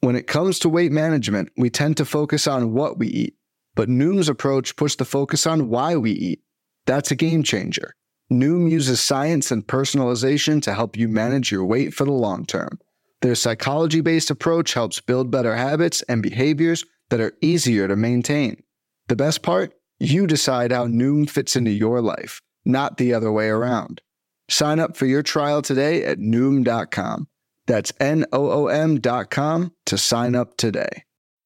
When it comes to weight management, we tend to focus on what we eat, but Noom's approach puts the focus on why we eat. That's a game changer. Noom uses science and personalization to help you manage your weight for the long term. Their psychology-based approach helps build better habits and behaviors that are easier to maintain. The best part? You decide how Noom fits into your life, not the other way around. Sign up for your trial today at Noom.com. That's Noom.com to sign up today.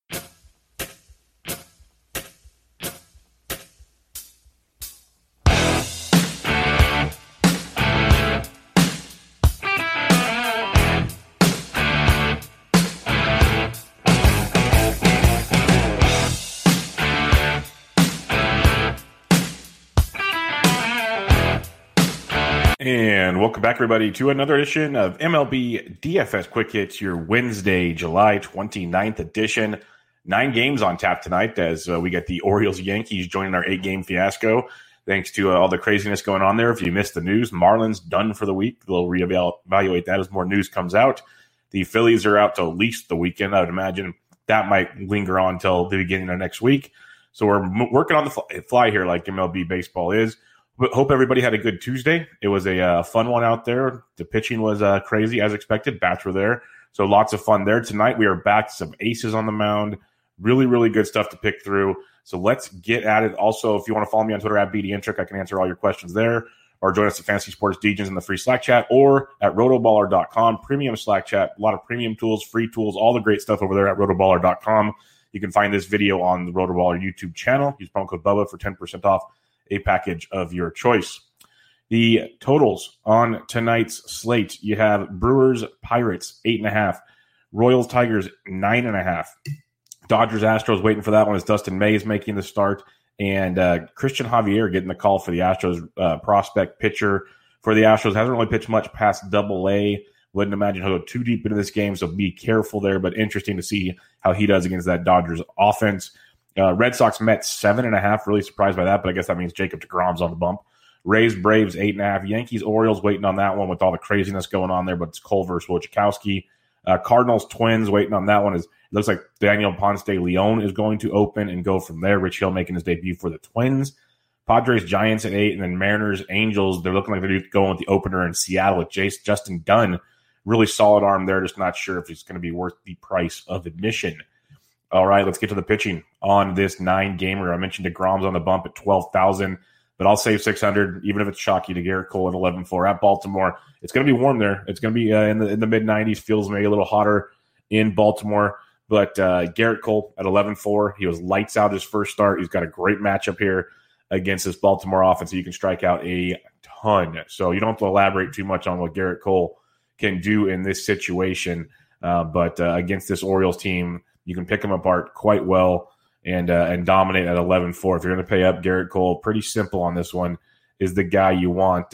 And welcome back, everybody, to another edition of MLB DFS Quick Hits, your Wednesday, July 29th edition. 9 games on tap tonight as we get the Orioles-Yankees joining our 8-game fiasco. Thanks to all the craziness going on there. If you missed the news, Marlins done for the week. We'll reevaluate that as more news comes out. The Phillies are out till at least the weekend. I would imagine that might linger on until the beginning of next week. So we're working on the fly here like MLB baseball is. Hope everybody had a good Tuesday. It was a fun one out there. The pitching was crazy as expected. Bats were there. So lots of fun there. Tonight we are back to some aces on the mound. Really, really good stuff to pick through. So let's get at it. Also, if you want to follow me on Twitter at BDintric, I can answer all your questions there. Or join us at Fantasy Sports Degens in the free Slack chat or at rotoballer.com. Premium Slack chat. A lot of premium tools, free tools, all the great stuff over there at rotoballer.com. You can find this video on the Rotoballer YouTube channel. Use promo code Bubba for 10% off a package of your choice. The totals on tonight's slate, you have Brewers, Pirates, 8.5. Royals, Tigers, 9.5. Dodgers, Astros, waiting for that one as Dustin May is making the start. And Christian Javier getting the call for the Astros, prospect pitcher for the Astros. Hasn't really pitched much past Double-A. Wouldn't imagine he'll go too deep into this game, so be careful there. But interesting to see how he does against that Dodgers offense. Red Sox, Mets, 7.5. Really surprised by that, but I guess that means Jacob deGrom's on the bump. Rays, Braves, 8.5. Yankees, Orioles, waiting on that one with all the craziness going on there, but it's Cole versus Wojciechowski. Cardinals, Twins, waiting on that one. It looks like Daniel Ponce de Leon is going to open and go from there. Rich Hill making his debut for the Twins. Padres, Giants at 8, and then Mariners, Angels. They're looking like they're going with the opener in Seattle with Justin Dunn. Really solid arm there. Just not sure if it's going to be worth the price of admission. All right, let's get to the pitching on this 9-gamer. I mentioned DeGrom's on the bump at 12,000, but I'll save 600, even if it's chalky, to Garrett Cole at 11.4 at Baltimore. It's going to be warm there. It's going to be in the mid-90s. Feels maybe a little hotter in Baltimore. But Garrett Cole at 11.4, he was lights out his first start. He's got a great matchup here against this Baltimore offense. You can strike out a ton. So you don't have to elaborate too much on what Garrett Cole can do in this situation. But against this Orioles team, you can pick them apart quite well and dominate at 11.4. If you're going to pay up, Garrett Cole, pretty simple on this one, is the guy you want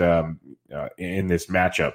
in this matchup.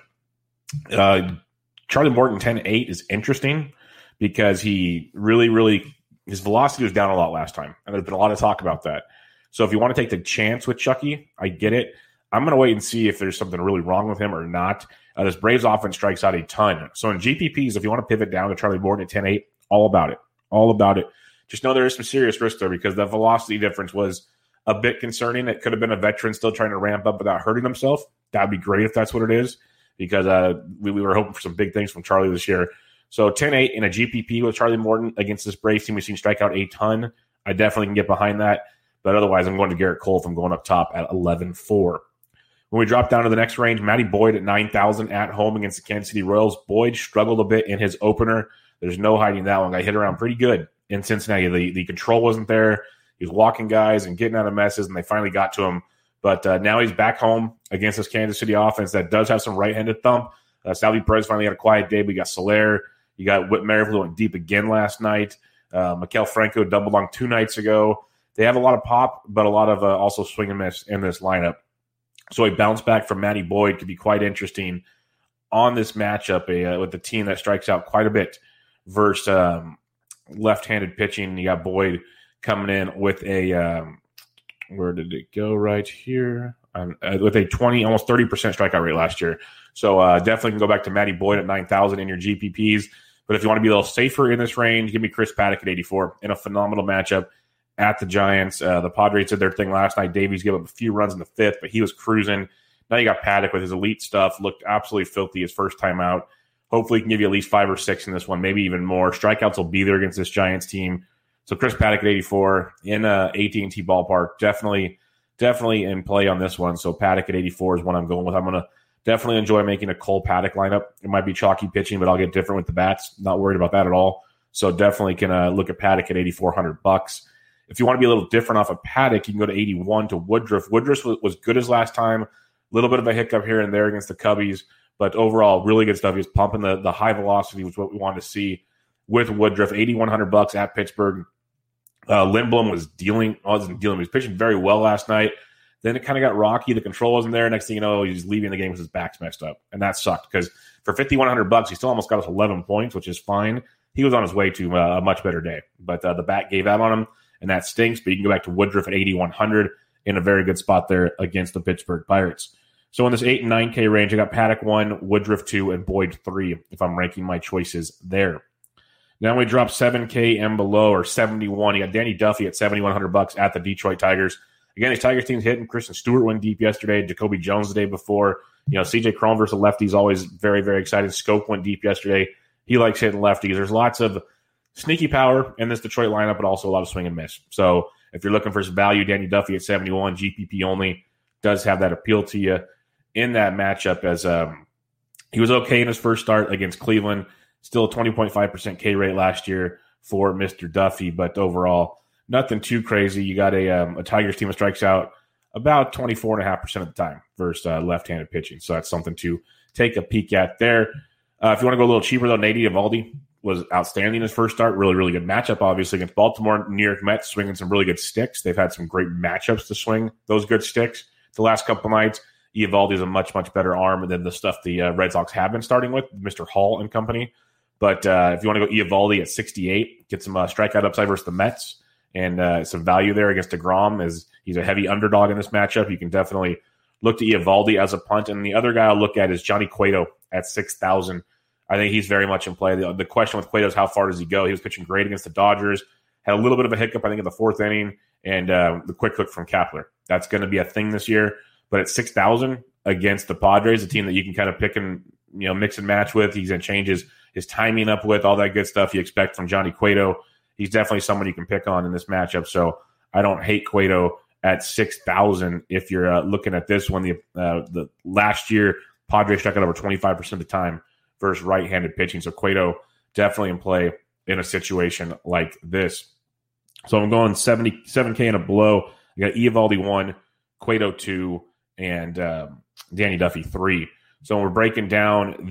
Charlie Morton 10.8 is interesting because he really his velocity was down a lot last time, and there's been a lot of talk about that. So if you want to take the chance with Chucky, I get it. I'm going to wait and see if there's something really wrong with him or not. This Braves offense strikes out a ton. So in GPPs, if you want to pivot down to Charlie Morton at 10.8, all about it. Just know there is some serious risk there because the velocity difference was a bit concerning. It could have been a veteran still trying to ramp up without hurting himself. That'd be great if that's what it is because we were hoping for some big things from Charlie this year. So 10.8 in a GPP with Charlie Morton against this Braves team we've seen strike out a ton. I definitely can get behind that. But otherwise, I'm going to Garrett Cole if I'm going up top at 11.4. When we drop down to the next range, Matty Boyd at 9,000 at home against the Kansas City Royals. Boyd struggled a bit in his opener. There's no hiding that one. Got hit around pretty good in Cincinnati. The control wasn't there. He was walking guys and getting out of messes, and they finally got to him. But now he's back home against this Kansas City offense that does have some right-handed thump. Salvi Perez finally had a quiet day. We got Soler. You got Whit Merrifield went deep again last night. Maikel Franco doubled on 2 nights ago. They have a lot of pop, but a lot of also swing and miss in this lineup. So a bounce back from Matty Boyd could be quite interesting on this matchup with the team that strikes out quite a bit versus left-handed pitching. You got Boyd coming in with a where did it go right here? With a 20, almost 30% strikeout rate last year. So definitely can go back to Matty Boyd at 9,000 in your GPPs. But if you want to be a little safer in this range, give me Chris Paddack at 84 in a phenomenal matchup at the Giants. The Padres did their thing last night. Davies gave up a few runs in the fifth, but he was cruising. Now you got Paddack with his elite stuff. Looked absolutely filthy his first time out. Hopefully he can give you at least 5 or 6 in this one, maybe even more. Strikeouts will be there against this Giants team. So Chris Paddack at 84 in AT&T ballpark. Definitely in play on this one. So Paddack at 84 is what I'm going with. I'm going to definitely enjoy making a Cole Paddack lineup. It might be chalky pitching, but I'll get different with the bats. Not worried about that at all. So definitely can look at Paddack at $8,400. If you want to be a little different off of Paddack, you can go to 81 to Woodruff. Woodruff was good as last time. A little bit of a hiccup here and there against the Cubbies, but overall, really good stuff. He was pumping the high velocity, was what we wanted to see with Woodruff. $8,100 at Pittsburgh. Lindblom he was pitching very well last night. Then it kind of got rocky. The control wasn't there. Next thing you know, he's leaving the game because his back's messed up. And that sucked because for $5,100, he still almost got us 11 points, which is fine. He was on his way to a much better day. But the bat gave out on him, and that stinks. But you can go back to Woodruff at 8,100 in a very good spot there against the Pittsburgh Pirates. So in this 8 and 9K range, I got Paddack 1, Woodruff 2, and Boyd 3 if I'm ranking my choices there. Now we drop 7K and below, or 71. You got Danny Duffy at $7,100 at the Detroit Tigers. Again, these Tigers team's hitting. Kristen Stewart went deep yesterday. Jacoby Jones the day before. CJ Cron versus lefty is always very, very exciting. Scope went deep yesterday. He likes hitting lefties. There's lots of sneaky power in this Detroit lineup, but also a lot of swing and miss. So if you're looking for some value, Danny Duffy at 71, GPP only, does have that appeal to you in that matchup, as he was okay in his first start against Cleveland. Still a 20.5% K rate last year for Mr. Duffy, but overall, nothing too crazy. You got a Tigers team that strikes out about 24.5% of the time versus left-handed pitching. So that's something to take a peek at there. If you want to go a little cheaper, though, Nady Eovaldi was outstanding in his first start. Really, really good matchup, obviously, against Baltimore. New York Mets swinging some really good sticks. They've had some great matchups to swing those good sticks the last couple nights. Eovaldi is a much, much better arm than the stuff the Red Sox have been starting with, Mr. Hall and company. But if you want to go Eovaldi at 68, get some strikeout upside versus the Mets, and some value there against DeGrom, as he's a heavy underdog in this matchup. You can definitely look to Eovaldi as a punt. And the other guy I'll look at is Johnny Cueto at 6,000. I think he's very much in play. The question with Cueto is how far does he go? He was pitching great against the Dodgers, had a little bit of a hiccup, I think, in the fourth inning, and the quick hook from Kepler. That's going to be a thing this year. But at 6,000 against the Padres, a team that you can kind of pick and mix and match with, he's going to change his timing up with, all that good stuff you expect from Johnny Cueto. He's definitely someone you can pick on in this matchup. So I don't hate Cueto at 6,000 if you're looking at this one. The last year, Padres struck out over 25% of the time versus right-handed pitching. So Cueto definitely in play in a situation like this. So I'm going 77K and a below. I got Eovaldi 1, Cueto 2, and Danny Duffy 3. So when we're breaking down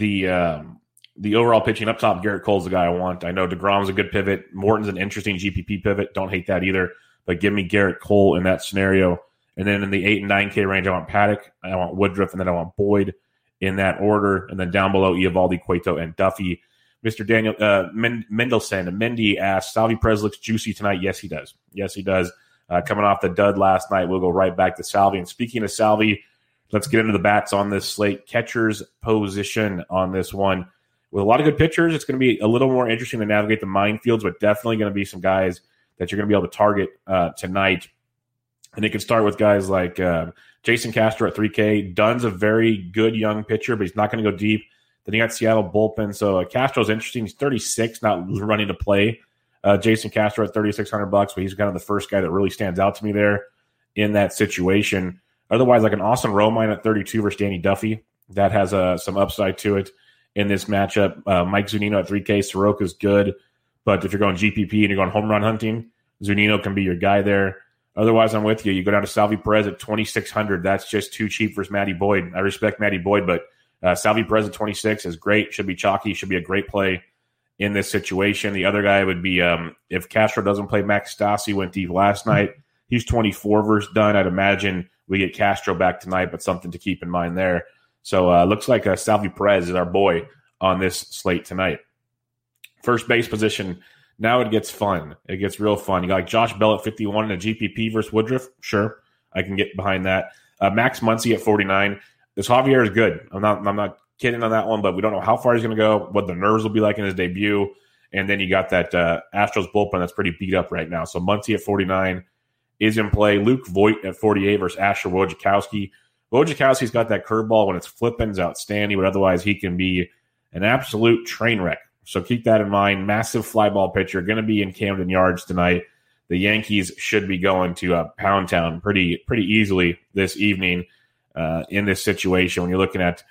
the overall pitching up top, Garrett Cole's the guy I want. I know DeGrom's a good pivot. Morton's an interesting GPP pivot. Don't hate that either. But give me Garrett Cole in that scenario. And then in the 8 and 9K range, I want Paddack, I want Woodruff, and then I want Boyd in that order. And then down below, Eovaldi, Cueto, and Duffy. Mr. Daniel Mendelson, Mendy asks, Salvi Perez looks juicy tonight. Yes, he does. Yes, he does. Coming off the dud last night, we'll go right back to Salvi. And speaking of Salvi, let's get into the bats on this slate. Catcher's position on this one. With a lot of good pitchers, it's going to be a little more interesting to navigate the minefields, but definitely going to be some guys that you're going to be able to target tonight. And it can start with guys like Jason Castro at 3K. Dunn's a very good young pitcher, but he's not going to go deep. Then you got Seattle bullpen. So Castro's interesting. He's 36, not running to play. Jason Castro at $3,600, but he's kind of the first guy that really stands out to me there in that situation. Otherwise, like an Austin Romine at 32 versus Danny Duffy. That has some upside to it in this matchup. Mike Zunino at 3K. Soroka's good. But if you're going GPP and you're going home run hunting, Zunino can be your guy there. Otherwise, I'm with you. You go down to Salvi Perez at 2,600. That's just too cheap versus Matty Boyd. I respect Matty Boyd, but Salvi Perez at 26 is great. Should be chalky. Should be a great play in this situation. The other guy would be if Castro doesn't play, Max Stassi went deep last night. He's 24 versus Dunn. I'd imagine we get Castro back tonight, but something to keep in mind there. So looks like Salvi Perez is our boy on this slate tonight. First base position. Now it gets fun. It gets real fun. You got like Josh Bell at 51 in a GPP versus Woodruff. Sure, I can get behind that. Max Muncy at 49. This Javier is good. I'm not kidding on that one, but we don't know how far he's going to go, what the nerves will be like in his debut. And then you got that Astros bullpen that's pretty beat up right now. So Muncy at 49 is in play. Luke Voit at 48 versus Asher Wojciechowski. Wojciechowski's got that curveball when it's flipping is outstanding, but otherwise he can be an absolute train wreck. So keep that in mind. Massive fly ball pitcher, going to be in Camden Yards tonight. The Yankees should be going to Pound Town pretty easily this evening in this situation. When you're looking at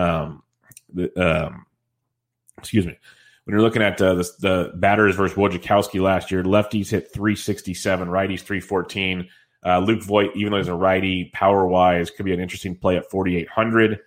When you're looking at the batters versus Wojciechowski last year, lefties hit 367, righties 314. Luke Voit, even though he's a righty, power-wise, could be an interesting play at 4,800.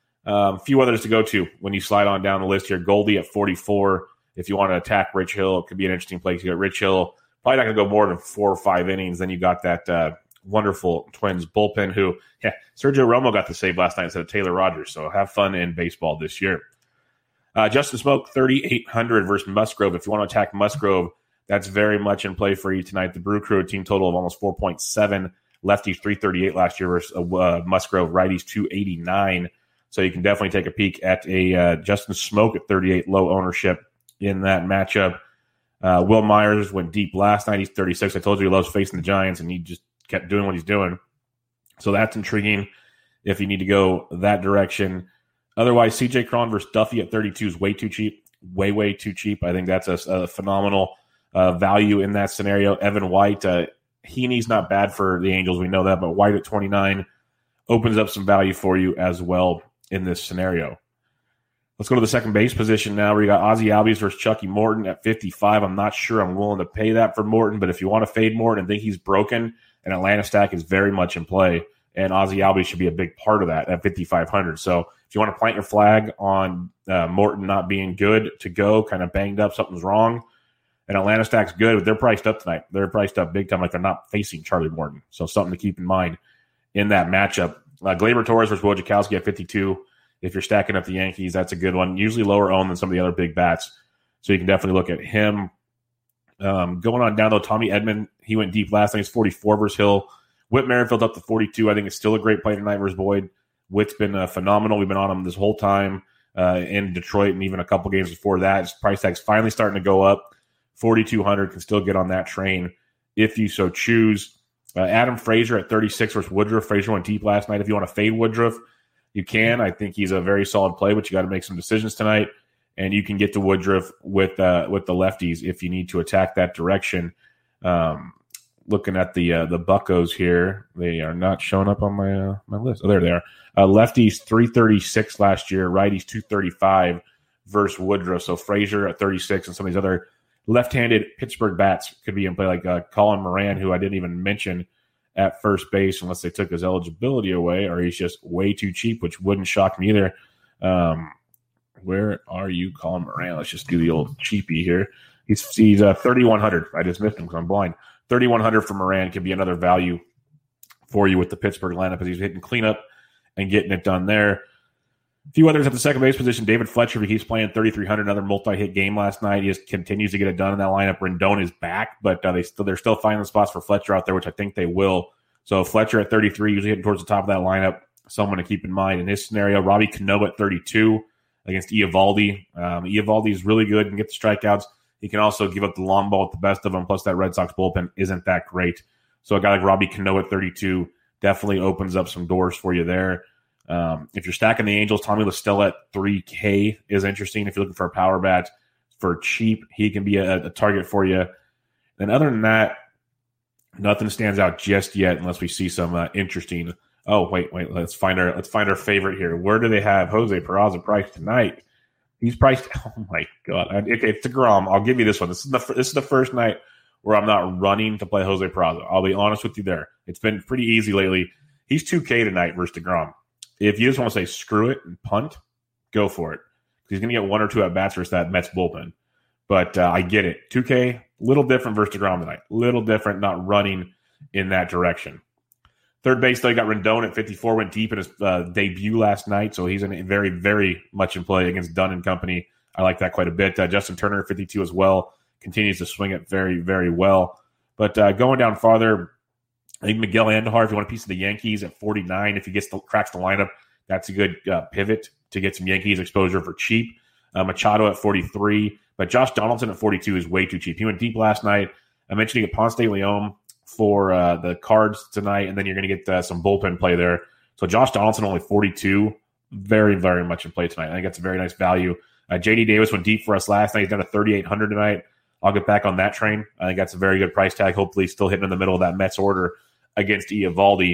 A few others to go to when you slide on down the list here. Goldie at 44. If you want to attack Rich Hill, it could be an interesting play. You got Rich Hill, probably not going to go more than 4 or 5 innings. Then you got that wonderful Twins bullpen who, Sergio Romo got the save last night instead of Taylor Rogers. So have fun in baseball this year. Justin Smoke, 3,800 versus Musgrove. If you want to attack Musgrove, that's very much in play for you tonight. The Brew Crew, a team total of almost 4.7. Lefties 338 last year versus Musgrove. Righties 289. So you can definitely take a peek at a Justin Smoke at 38, low ownership in that matchup. Will Myers went deep last night. He's 36. I told you he loves facing the Giants, and he just kept doing what he's doing. So that's intriguing if you need to go that direction. Otherwise, C.J. Cron versus Duffy at 32 is way too cheap. Way too cheap. I think that's a phenomenal value in that scenario. Evan White, Heaney's not bad for the Angels. We know that, but White at 29 opens up some value for you as well in this scenario. Let's go to the second base position now, where you got Ozzie Albies versus Chucky Morton at 55. I'm not sure I'm willing to pay that for Morton, but if you want to fade Morton and think he's broken, an Atlanta stack is very much in play, and Ozzie Albies should be a big part of that at 5,500. So if you want to plant your flag on Morton not being good to go, kind of banged up, something's wrong, and Atlanta stack's good, but they're priced up tonight. They're priced up big time, like they're not facing Charlie Morton. So something to keep in mind in that matchup. Gleyber Torres versus Wojciechowski at 52. If you're stacking up the Yankees, that's a good one. Usually lower owned than some of the other big bats. So you can definitely look at him. Going on down, though, Tommy Edman, he went deep last night. He's 44 versus Hill. Whit Merrifield up to 42. I think it's still a great play tonight versus Boyd. Whit's been phenomenal. We've been on him this whole time in Detroit and even a couple games before that. His price tag's finally starting to go up. 4,200 can still get on that train if you so choose. Adam Frazier at 36 versus Woodruff. Frazier went deep last night. If you want to fade Woodruff, you can. I think he's a very solid play, but you got to make some decisions tonight. And you can get to Woodruff with the lefties if you need to attack that direction. Looking at the Buccos here, they are not showing up on my list. Oh, there they are. Lefties 336 last year, righties 235 versus Woodruff. So Frazier at 36 and some of these other left-handed Pittsburgh bats could be in play, like Colin Moran, who I didn't even mention at first base unless they took his eligibility away, or he's just way too cheap, which wouldn't shock me either. Where are you, Colin Moran? Let's just do the old cheapie here. He's 3,100. I just missed him because I'm blind. 3,100 for Moran could be another value for you with the Pittsburgh lineup as he's hitting cleanup and getting it done there. A few others at the second base position. David Fletcher, he's playing 3,300, another multi-hit game last night. He just continues to get it done in that lineup. Rendon is back, but they're still finding the spots for Fletcher out there, which I think they will. So Fletcher at 33, usually hitting towards the top of that lineup. Someone to keep in mind in his scenario. Robbie Cano at 32 against Eovaldi. Eovaldi is really good and get the strikeouts. He can also give up the long ball at the best of them, plus that Red Sox bullpen isn't that great. So a guy like Robbie Cano at 32 definitely opens up some doors for you there. If you're stacking the Angels, Tommy La Stella at 3K is interesting. If you're looking for a power bat for cheap, he can be a target for you. And other than that, nothing stands out just yet unless we see some interesting. Oh, wait. Let's find our favorite here. Where do they have Jose Peraza priced tonight? He's priced. Oh my God! It's DeGrom. I'll give you this one. This is the first night where I'm not running to play Jose Peraza. I'll be honest with you there. It's been pretty easy lately. He's 2K tonight versus DeGrom. If you just want to say screw it and punt, go for it. He's going to get 1 or 2 at bats versus that Mets bullpen. But I get it. 2K, little different versus DeGrom tonight. Little different, not running in that direction. Third base, though, you got Rendon at 54, went deep in his debut last night, so he's in very, very much in play against Dunn and company. I like that quite a bit. Justin Turner at 52 as well, continues to swing it very, very well. But going down farther, I think Miguel Andujar, if you want a piece of the Yankees, at 49, if he cracks the lineup, that's a good pivot to get some Yankees exposure for cheap. Machado at 43, but Josh Donaldson at 42 is way too cheap. He went deep last night. I mentioned you get Ponce de Leon for the Cards tonight, and then you're going to get some bullpen play there. So Josh Donaldson only 42, very, very much in play tonight. I think that's a very nice value. J.D. Davis went deep for us last night. He's done a 3,800 tonight. I'll get back on that train. I think that's a very good price tag. Hopefully still hitting in the middle of that Mets order against Eovaldi.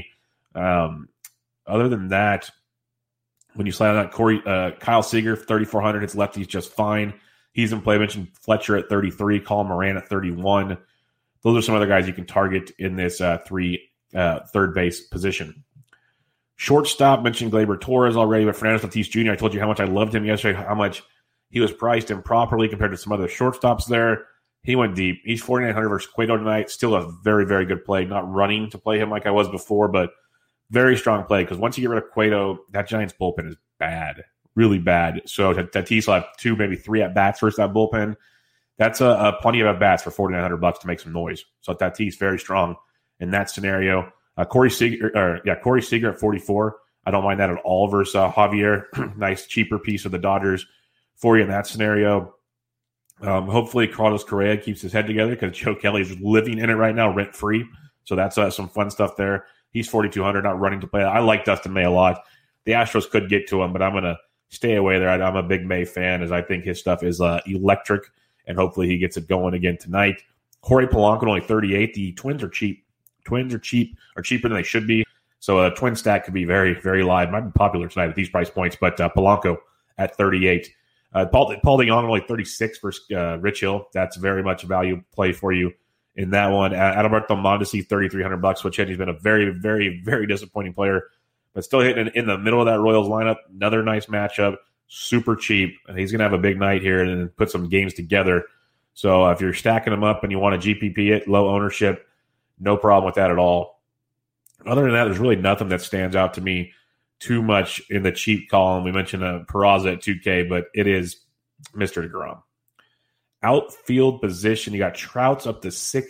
Other than that, when you slide on that, Kyle Seager, 3,400, hits lefties just fine. He's in play. I mentioned Fletcher at 33, Colin Moran at 31. Those are some other guys you can target in this third base position. Shortstop, mentioned Gleyber Torres already, but Fernando Tatis Jr., I told you how much I loved him yesterday, how much he was priced improperly compared to some other shortstops there. He went deep. He's 4,900 versus Cueto tonight. Still a very, very good play. Not running to play him like I was before, but very strong play because once you get rid of Cueto, that Giants bullpen is bad, really bad. So Tatis will have 2, maybe 3 at-bats versus that bullpen. That's a plenty of at-bats for $4,900 to make some noise. So Tatis very strong in that scenario. Corey Seager at 44. I don't mind that at all versus Javier. Nice, cheaper piece of the Dodgers for you in that scenario. Hopefully Carlos Correa keeps his head together because Joe Kelly's living in it right now, rent-free. So that's some fun stuff there. He's 4,200, not running to play. I like Dustin May a lot. The Astros could get to him, but I'm going to stay away there. I'm a big May fan as I think his stuff is electric, and hopefully he gets it going again tonight. Corey Polanco, only 38. The Twins are cheap. Twins are cheaper than they should be. So a twin stack could be very, very live. Might be popular tonight at these price points, but Polanco at 38. Paul DeJong only 36 versus Rich Hill. That's very much a value play for you in that one. Adalberto Mondesi, $3,300, which he's been a very, very, very disappointing player, but still hitting in the middle of that Royals lineup. Another nice matchup, super cheap. And he's going to have a big night here and put some games together. So if you're stacking them up and you want to GPP it, low ownership, no problem with that at all. Other than that, there's really nothing that stands out to me too much in the cheap column. We mentioned Peraza at 2K, but it is Mr. DeGrom. Outfield position, you got Trout's up to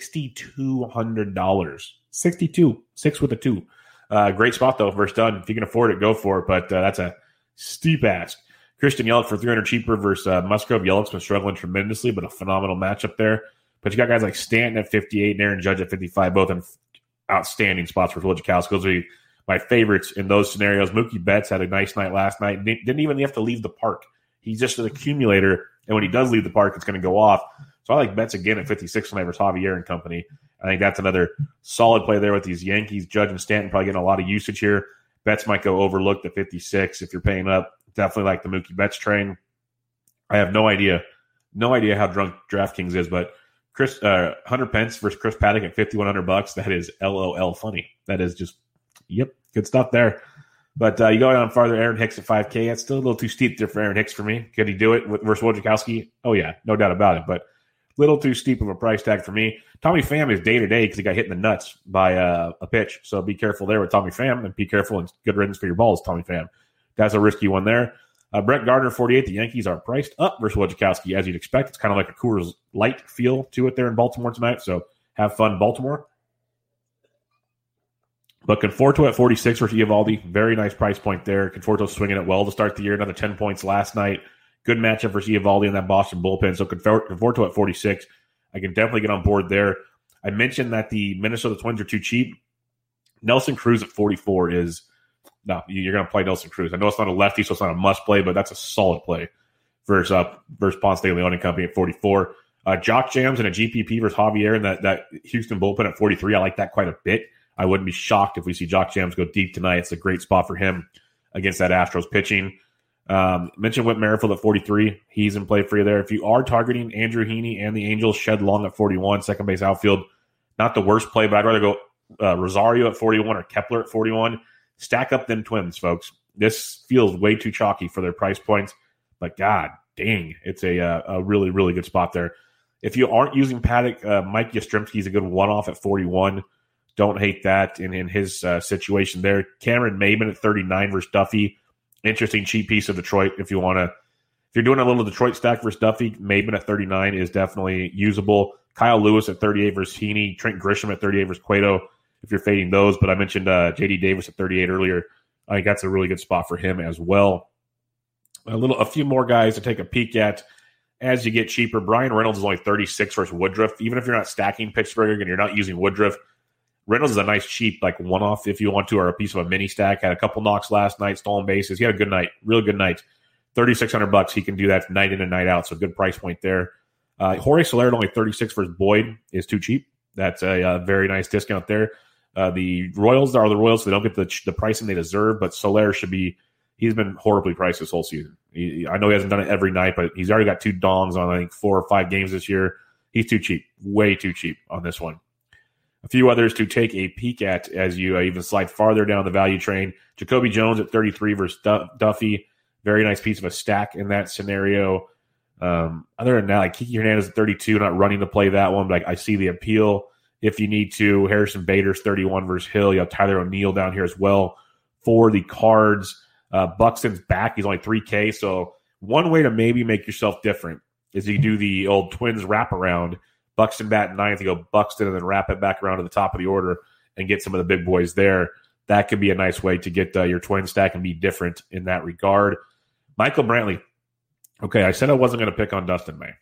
$6,200. 62, 6 with a 2. Great spot, though, versus Dunn. If you can afford it, go for it, but that's a steep ask. Christian Yelich for $300 cheaper versus Musgrove. Yelich's been struggling tremendously, but a phenomenal matchup there. But you got guys like Stanton at 58 and Aaron Judge at 55, both in outstanding spots for Wojciechowski. Those are my favorites in those scenarios. Mookie Betts had a nice night last night. Didn't even have to leave the park. He's just an accumulator, and when he does leave the park, it's going to go off. So I like Betts again at 56 tonight versus Javier and company. I think that's another solid play there with these Yankees. Judge and Stanton probably getting a lot of usage here. Betts might go overlooked at 56 if you're paying up. Definitely like the Mookie Betts train. I have no idea how drunk DraftKings is, but Hunter Pence versus Chris Paddock at $5,100. That is LOL funny. That is just, yep, good stuff there. But you go on farther, Aaron Hicks at 5K. That's still a little too steep there for Aaron Hicks for me. Could he do it versus Wojciechowski? Oh, yeah, no doubt about it. But a little too steep of a price tag for me. Tommy Pham is day-to-day because he got hit in the nuts by a pitch. So be careful there with Tommy Pham, and be careful and good riddance for your balls, Tommy Pham. That's a risky one there. Brett Gardner, 48. The Yankees are priced up versus Wojciechowski, as you'd expect. It's kind of like a Coors Light feel to it there in Baltimore tonight. So have fun, Baltimore. But Conforto at 46 versus Eovaldi. Very nice price point there. Conforto swinging it well to start the year. Another 10 points last night. Good matchup versus Eovaldi in that Boston bullpen. So Conforto at 46. I can definitely get on board there. I mentioned that the Minnesota Twins are too cheap. Nelson Cruz at 44 is... No, you're going to play Nelson Cruz. I know it's not a lefty, so it's not a must play, but that's a solid play versus Ponce de Leon and company at 44. Jock Jams and a GPP versus Javier and that Houston bullpen at 43. I like that quite a bit. I wouldn't be shocked if we see Jock Jams go deep tonight. It's a great spot for him against that Astros pitching. Mentioned Whit Merrifield at 43. He's in play for you there. If you are targeting Andrew Heaney and the Angels, Shed Long at 41, second base outfield. Not the worst play, but I'd rather go Rosario at 41 or Kepler at 41. Stack up them Twins, folks. This feels way too chalky for their price points, but god dang, it's a really, really good spot there. If you aren't using Paddock, Mike Yastrzemski is a good one-off at 41. Don't hate that in his situation there. Cameron Maybin at 39 versus Duffy. Interesting cheap piece of Detroit if you want to. If you're doing a little Detroit stack versus Duffy, Maybin at 39 is definitely usable. Kyle Lewis at 38 versus Heaney. Trent Grisham at 38 versus Cueto. If you're fading those, but I mentioned J.D. Davis at 38 earlier. I think that's a really good spot for him as well. A few more guys to take a peek at as you get cheaper. Brian Reynolds is only 36 versus Woodruff. Even if you're not stacking Pittsburgh and you're not using Woodruff, Reynolds is a nice cheap one-off if you want to, or a piece of a mini stack. Had a couple knocks last night, stolen bases. He had a good night, really good night. $3,600. He can do that night in and night out, so good price point there. Jorge Soler at only 36 versus Boyd is too cheap. That's a very nice discount there. The Royals are the Royals, so they don't get the pricing they deserve, but Soler should be – he's been horribly priced this whole season. I know he hasn't done it every night, but he's already got 2 dongs on, I think, 4 or 5 games this year. He's too cheap, way too cheap on this one. A few others to take a peek at as you even slide farther down the value train. Jacoby Jones at 33 versus Duffy. Very nice piece of a stack in that scenario. Other than that, like Kiki Hernandez at 32, not running to play that one, but I see the appeal if you need to. Harrison Bader's 31 versus Hill. You have Tyler O'Neill down here as well for the Cards. Buxton's back. He's only $3K. So one way to maybe make yourself different is you do the old Twins wraparound. Buxton bat 9th, you go Buxton and then wrap it back around to the top of the order and get some of the big boys there. That could be a nice way to get your twin stack and be different in that regard. Michael Brantley. Okay, I said I wasn't going to pick on Dustin May.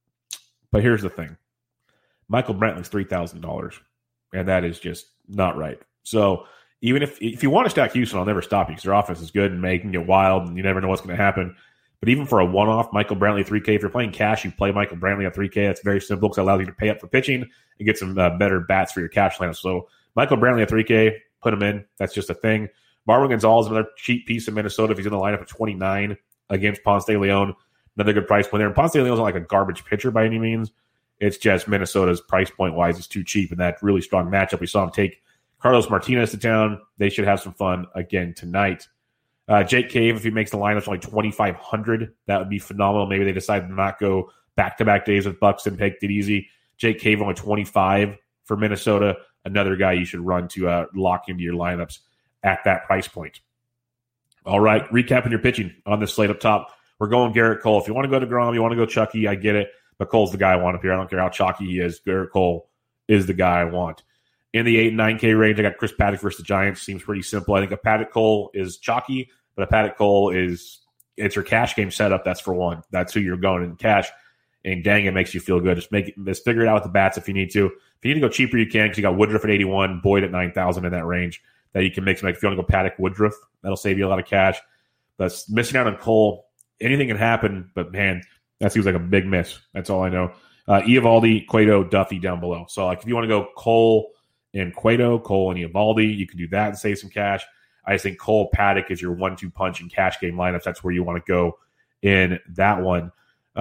But here's the thing. Michael Brantley's $3,000, and that is just not right. So even if you want to stack Houston, I'll never stop you because their offense is good and making it wild, and you never know what's going to happen. But even for a one-off, Michael Brantley 3K, if you're playing cash, you play Michael Brantley at 3K. That's very simple because it allows you to pay up for pitching and get some better bats for your cash lineup. So Michael Brantley at 3K, put him in. That's just a thing. Marwin Gonzalez, another cheap piece in Minnesota if he's in the lineup at 29 against Ponce de Leon. Another good price point there. And Ponce de Leon's not like a garbage pitcher by any means. It's just Minnesota's price point-wise is too cheap, and that really strong matchup. We saw him take Carlos Martinez to town. They should have some fun again tonight. Jake Cave, if he makes the lineup, only $2,500. That would be phenomenal. Maybe they decide to not go back-to-back days with Buxton, take it easy. Jake Cave only $25 for Minnesota. Another guy you should run to lock into your lineups at that price point. All right, recapping your pitching on this slate up top. We're going Garrett Cole. If you want to go to DeGrom, you want to go Chucky, I get it. But Cole's the guy I want up here. I don't care how chalky he is. Garrett Cole is the guy I want. In the 8 and 9K range, I got Chris Paddock versus the Giants. Seems pretty simple. I think a Paddock Cole is chalky, but a Paddock Cole it's your cash game setup. That's for one. That's who you're going in cash. And dang, it makes you feel good. Just figure it out with the bats if you need to. If you need to go cheaper, you can because you got Woodruff at 81, Boyd at 9,000 in that range that you can mix. Like if you want to go Paddock Woodruff, that'll save you a lot of cash. But missing out on Cole, anything can happen. But man, that seems like a big miss. That's all I know. Eovaldi, Cueto, Duffy down below. So like if you want to go Cole and Cueto, Cole and Eovaldi, you can do that and save some cash. I just think Cole Paddock is your 1-2 punch in cash game lineups. That's where you want to go in that one.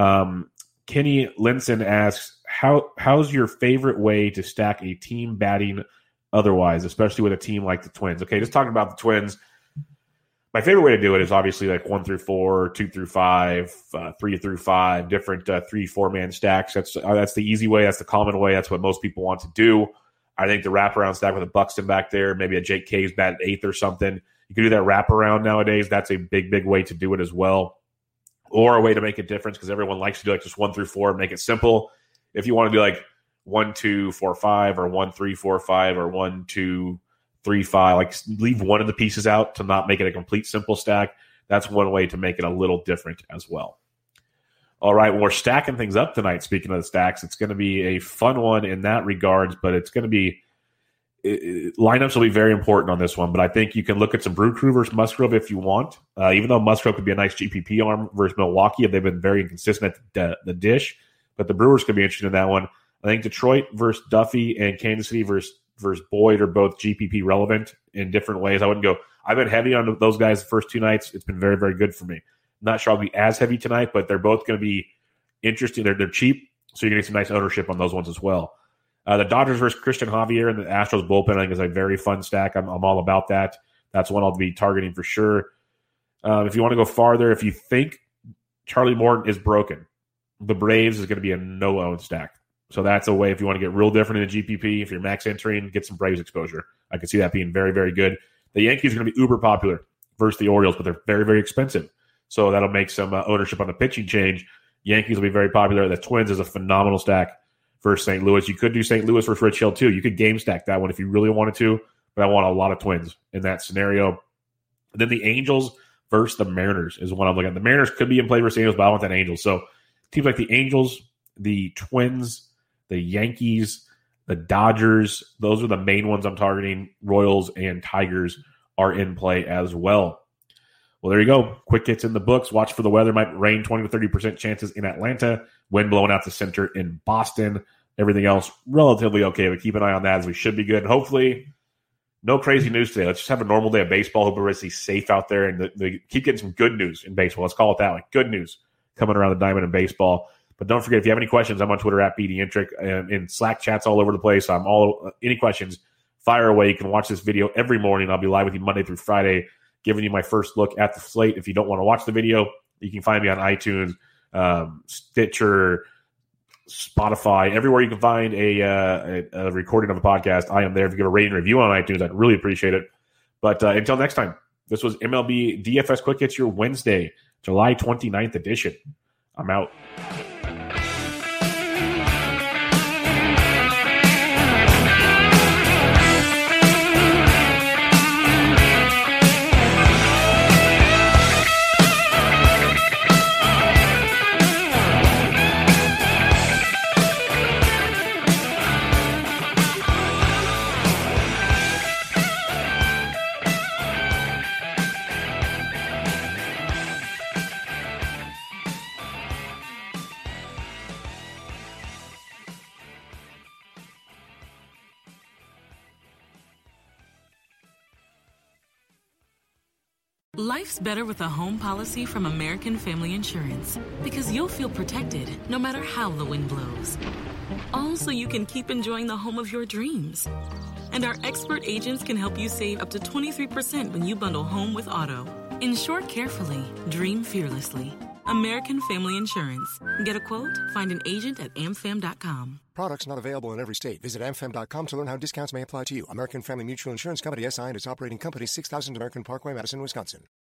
Kenny Linson asks, how's your favorite way to stack a team batting otherwise, especially with a team like the Twins? Okay, just talking about the Twins. My favorite way to do it is obviously like 1 through 4, 2 through 5, 3 through 5, different 3-4-man stacks. That's the easy way. That's the common way. That's what most people want to do. I think the wraparound stack with a Buxton back there, maybe a Jake Caves bat at 8th or something. You can do that wraparound nowadays. That's a big, big way to do it as well. Or a way to make a difference because everyone likes to do like just 1 through 4 and make it simple. If you want to do like 1, 2, 4, 5 or 1, 3, 4, 5 or 1, 2, 3, 5, like leave one of the pieces out to not make it a complete simple stack. That's one way to make it a little different as well. All right, well, we're stacking things up tonight. Speaking of the stacks, it's going to be a fun one in that regards, but it's going to be lineups will be very important on this one. But I think you can look at some Brew Crew versus Musgrove if you want. Even though Musgrove could be a nice GPP arm versus Milwaukee, they've been very inconsistent at the dish. But the Brewers could be interested in that one. I think Detroit versus Duffy and Kansas City versus Boyd are both GPP relevant in different ways. I wouldn't go. I've been heavy on those guys the first 2 nights. It's been very, very good for me. Not sure I'll be as heavy tonight, but they're both going to be interesting. They're cheap, so you're going to get some nice ownership on those ones as well. The Dodgers versus Christian Javier and the Astros bullpen, I think, is a very fun stack. I'm all about that. That's one I'll be targeting for sure. If you want to go farther, if you think Charlie Morton is broken, the Braves is going to be a no-own stack. So that's a way if you want to get real different in the GPP. If you're max entering, get some Braves exposure. I can see that being very, very good. The Yankees are going to be uber popular versus the Orioles, but they're very, very expensive. So that'll make some ownership on the pitching change. Yankees will be very popular. The Twins is a phenomenal stack versus St. Louis. You could do St. Louis versus Rich Hill too. You could game stack that one if you really wanted to, but I want a lot of Twins in that scenario. And then the Angels versus the Mariners is one I'm looking at. The Mariners could be in play versus Angels, but I want that Angels. So teams like the Angels, the Twins, the Yankees, the Dodgers, those are the main ones I'm targeting. Royals and Tigers are in play as well. Well, there you go. Quick hits in the books. Watch for the weather. Might rain, 20 to 30% chances in Atlanta. Wind blowing out the center in Boston. Everything else relatively okay, but keep an eye on that as we should be good. Hopefully, no crazy news today. Let's just have a normal day of baseball. Hope everybody's safe out there, and they keep getting some good news in baseball. Let's call it that way. Good news coming around the diamond in baseball. But don't forget, if you have any questions, I'm on Twitter at BDintric, in Slack chats all over the place. Any questions, fire away. You can watch this video every morning. I'll be live with you Monday through Friday, giving you my first look at the slate. If you don't want to watch the video, you can find me on iTunes, Stitcher, Spotify, everywhere you can find a recording of a podcast. I am there. If you give a rating and review on iTunes, I'd really appreciate it. But until next time, this was MLB DFS Quick Hits, your Wednesday, July 29th edition. I'm out. Life's better with a home policy from American Family Insurance because you'll feel protected no matter how the wind blows. All so you can keep enjoying the home of your dreams. And our expert agents can help you save up to 23% when you bundle home with auto. Insure carefully, dream fearlessly. American Family Insurance. Get a quote? Find an agent at amfam.com. Products not available in every state. Visit amfam.com to learn how discounts may apply to you. American Family Mutual Insurance Company, SI and its operating company, 6000 American Parkway, Madison, Wisconsin.